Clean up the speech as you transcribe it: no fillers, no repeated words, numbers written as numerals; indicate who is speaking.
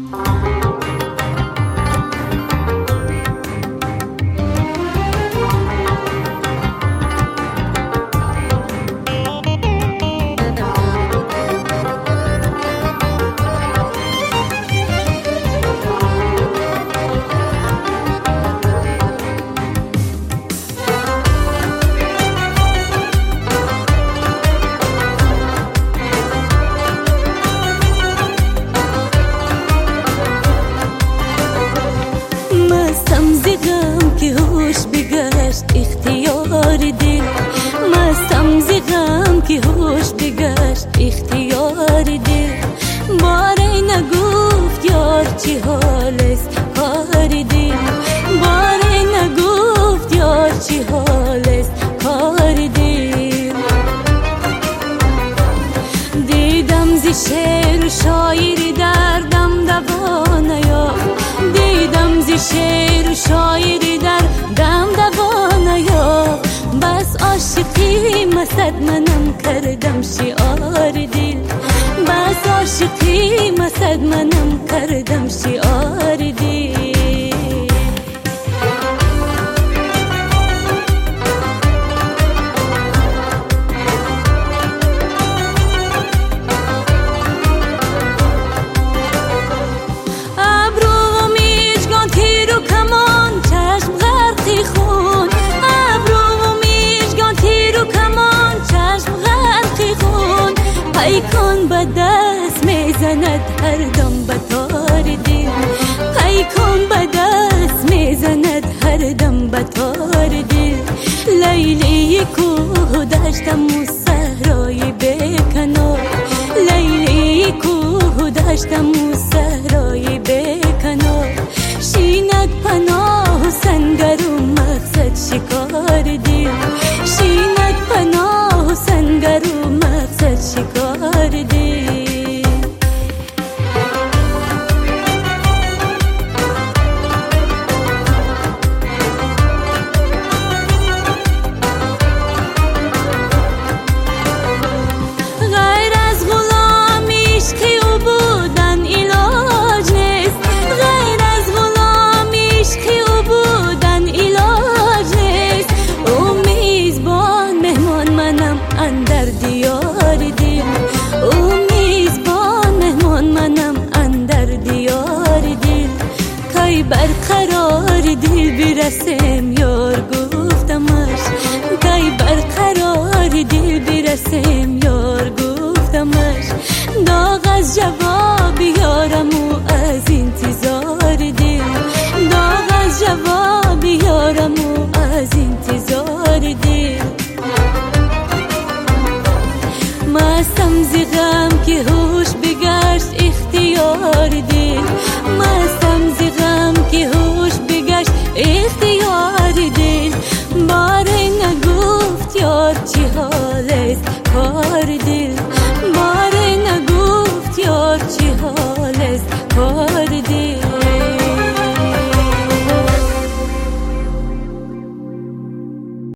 Speaker 1: مستم ز غم که هوش بگشت اختیار دل، مستم ز غم که هوش بگشت اختیار دل. باره نگفت یار چه حال است کار دل، باره نگفت یار چه حال است کار دل. دیدم ز شعر و شاعری دردم دوا نیافت، دیدم ز شعر و شاعری در دم دوا نیافت. بس عاشقی مسد منم کردم شعار دل، بس عاشقی مسد منم کردم شعار دل. پیکان به دست میزند هر دم به تار دل، پیکان به دست میزند هر دم به تار دل. لیلی کوه دشتم و صحرای بیکنار، لیلی کوه دشتم و